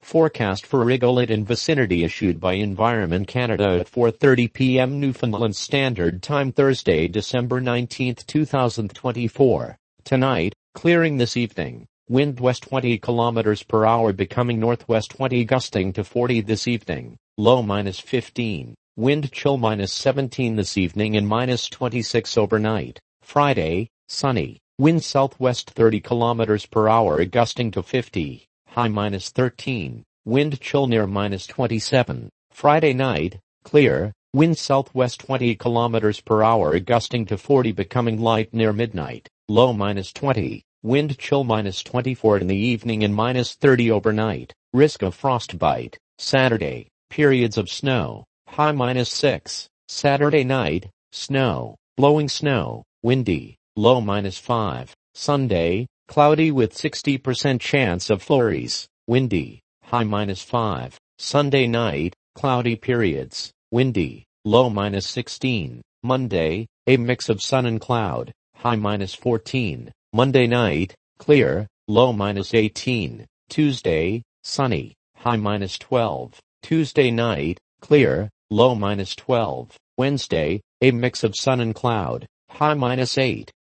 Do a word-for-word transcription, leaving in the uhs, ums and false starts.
Forecast for regolith and vicinity issued by Environment Canada at four thirty p m Newfoundland Standard Time Thursday, December nineteenth, two thousand twenty-four. Tonight, clearing this evening. Wind west twenty kilometers per hour becoming northwest twenty gusting to forty this evening. Low minus fifteen. Wind chill minus seventeen this evening and minus twenty-six overnight. Friday, sunny. Wind southwest thirty kilometers per hour gusting to fifty. High minus thirteen. Wind chill near minus twenty-seven. Friday night, clear. Wind southwest twenty kilometers per hour gusting to forty becoming light near midnight. Low minus twenty. Wind chill minus twenty-four in the evening and minus thirty overnight. Risk of frostbite. Saturday, periods of snow. High minus six. Saturday night, snow. Blowing snow. Windy. Low minus five. Sunday, cloudy with sixty percent chance of flurries. Windy. High minus five. Sunday night, cloudy periods. Windy. Low minus sixteen. Monday, a mix of sun and cloud. High minus fourteen. Monday night, clear. Low minus eighteen. Tuesday, sunny. High minus twelve. Tuesday night, clear. Low minus twelve. Wednesday, a mix of sun and cloud. High minus eight.